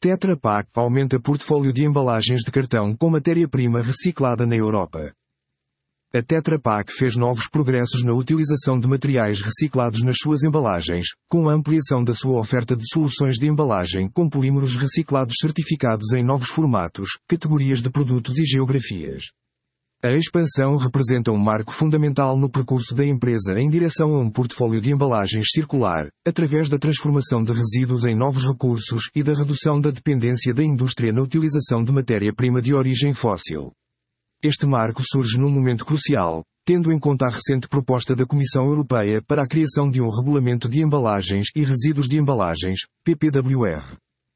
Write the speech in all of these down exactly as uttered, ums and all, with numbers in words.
Tetra Pak aumenta portfólio de embalagens de cartão com matéria-prima reciclada na Europa. A Tetra Pak fez novos progressos na utilização de materiais reciclados nas suas embalagens, com a ampliação da sua oferta de soluções de embalagem com polímeros reciclados certificados em novos formatos, categorias de produtos e geografias. A expansão representa um marco fundamental no percurso da empresa em direção a um portfólio de embalagens circular, através da transformação de resíduos em novos recursos e da redução da dependência da indústria na utilização de matéria-prima de origem fóssil. Este marco surge num momento crucial, tendo em conta a recente proposta da Comissão Europeia para a criação de um regulamento de embalagens e resíduos de embalagens, P P W R.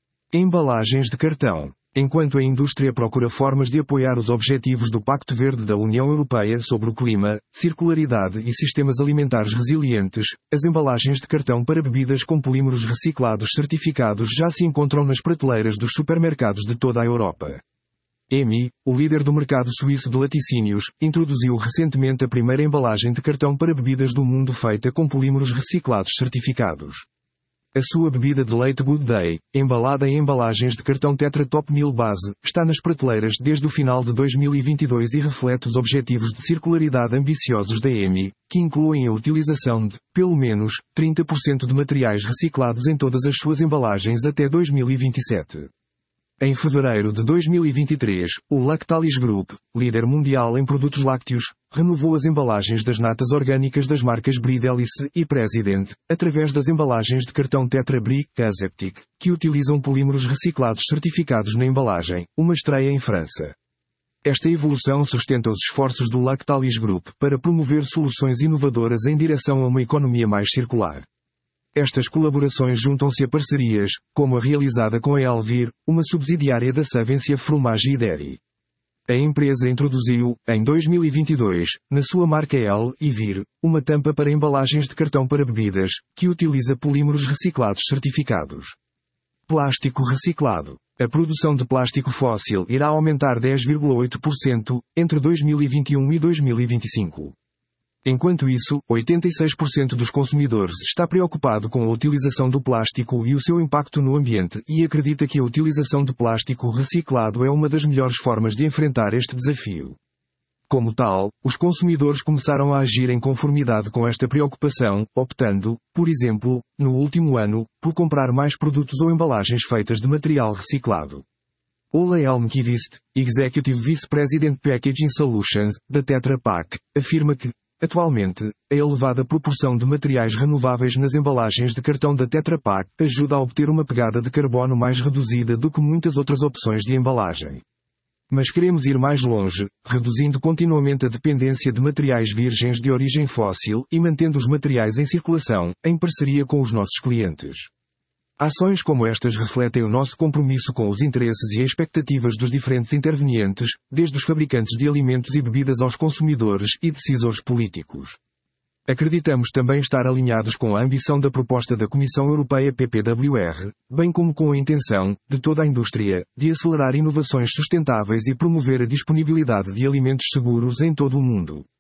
Embalagens de cartão. Enquanto a indústria procura formas de apoiar os objetivos do Pacto Verde da União Europeia sobre o clima, circularidade e sistemas alimentares resilientes, as embalagens de cartão para bebidas com polímeros reciclados certificados já se encontram nas prateleiras dos supermercados de toda a Europa. E M I, o líder do mercado suíço de laticínios, introduziu recentemente a primeira embalagem de cartão para bebidas do mundo feita com polímeros reciclados certificados. A sua bebida de leite Good Day, embalada em embalagens de cartão Tetra Top mil base, está nas prateleiras desde o final de dois mil e vinte e dois e reflete os objetivos de circularidade ambiciosos da E M I, que incluem a utilização de, pelo menos, trinta por cento de materiais reciclados em todas as suas embalagens até dois mil e vinte e sete. Em fevereiro de dois mil e vinte e três, o Lactalis Group, líder mundial em produtos lácteos, renovou as embalagens das natas orgânicas das marcas Brie Delice e President, através das embalagens de cartão Tetra Brie Aseptic, que utilizam polímeros reciclados certificados na embalagem, uma estreia em França. Esta evolução sustenta os esforços do Lactalis Group para promover soluções inovadoras em direção a uma economia mais circular. Estas colaborações juntam-se a parcerias, como a realizada com a Elvir, uma subsidiária da Savencia Fromage e Dairy. A empresa introduziu, em dois mil e vinte e dois, na sua marca El e Vir, uma tampa para embalagens de cartão para bebidas, que utiliza polímeros reciclados certificados. Plástico reciclado. A produção de plástico fóssil irá aumentar dez vírgula oito por cento entre dois mil e vinte e um e dois mil e vinte e cinco. Enquanto isso, oitenta e seis por cento dos consumidores está preocupado com a utilização do plástico e o seu impacto no ambiente e acredita que a utilização de plástico reciclado é uma das melhores formas de enfrentar este desafio. Como tal, os consumidores começaram a agir em conformidade com esta preocupação, optando, por exemplo, no último ano, por comprar mais produtos ou embalagens feitas de material reciclado. Ola Elmqvist, Executive Vice President Packaging Solutions, da Tetra Pak, afirma que, atualmente, a elevada proporção de materiais renováveis nas embalagens de cartão da Tetra Pak ajuda a obter uma pegada de carbono mais reduzida do que muitas outras opções de embalagem. Mas queremos ir mais longe, reduzindo continuamente a dependência de materiais virgens de origem fóssil e mantendo os materiais em circulação, em parceria com os nossos clientes. Ações como estas refletem o nosso compromisso com os interesses e expectativas dos diferentes intervenientes, desde os fabricantes de alimentos e bebidas aos consumidores e decisores políticos. Acreditamos também estar alinhados com a ambição da proposta da Comissão Europeia P P W R, bem como com a intenção, de toda a indústria, de acelerar inovações sustentáveis e promover a disponibilidade de alimentos seguros em todo o mundo.